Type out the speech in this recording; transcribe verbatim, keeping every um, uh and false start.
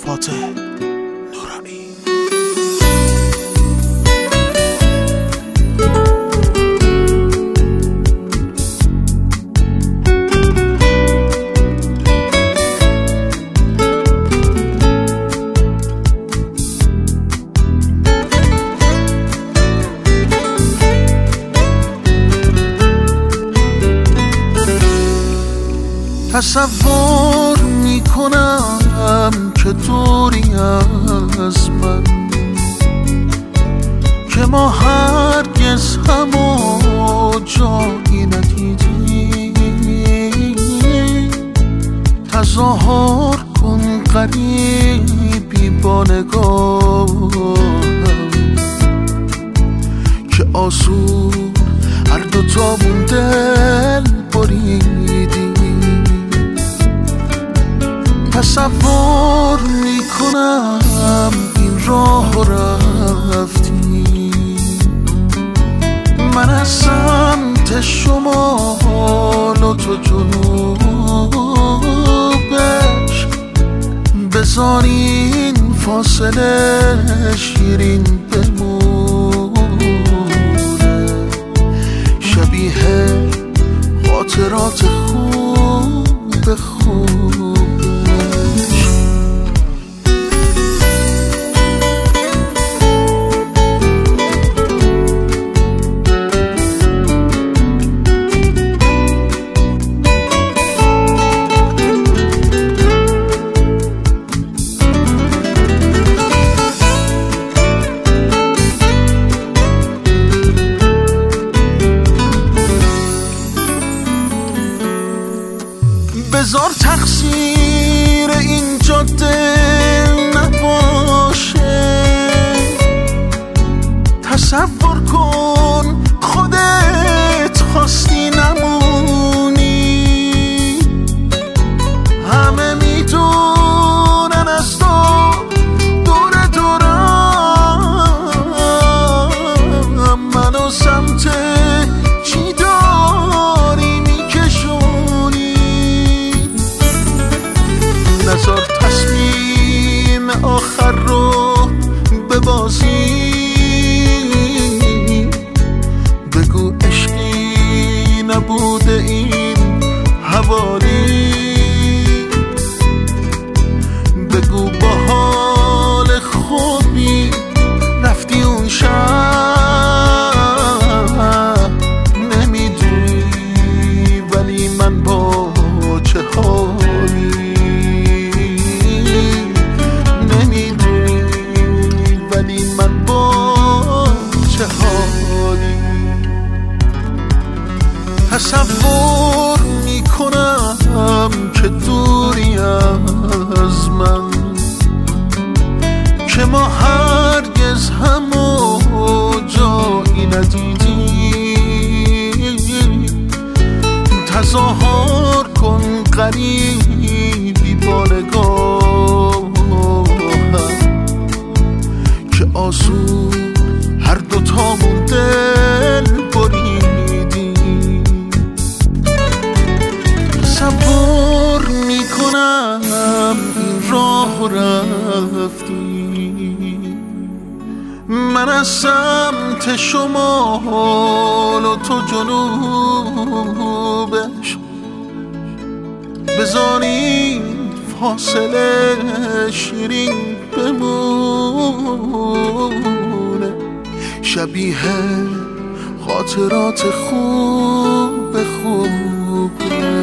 فاتح نورانی. تصور میکنم که دوری از من، که ما هرگز همو جایی ندیدیم. تظاهر کن غریبی با نگاهم که آسون هر دوتامون دل بریدیم. تصور میکنم این راه رفتی، من از سمت شمال و تو جنوبش، بذار این فاصله شیرین بمونه، شبیه خاطرات خوب خوب. بذار تقصیر این جاده نباشه، تصور کن خودت خواستی نمونی. همه میدونن از تو دور دورم، منو سمت چی داری میکشونی. نذار تصمیم آخر رو ببازی، بگو عشقی نبوده این حوالی، بگو با حال خوبی رفتی اون شب. نمیدونی ولی من با چه حالی، تصور میکنم که دوری از من، که ما هرگز همو جایی ندیدیم. تظاهر کن غریبی با نگاهم که آسون هر دوتامون دل بریدیم. تصور میکنم این راه رفتی، من از سمت شمال و تو جنوبش، بذار این فاصله شیرین بمونه، شبیه خاطرات خوب خوب.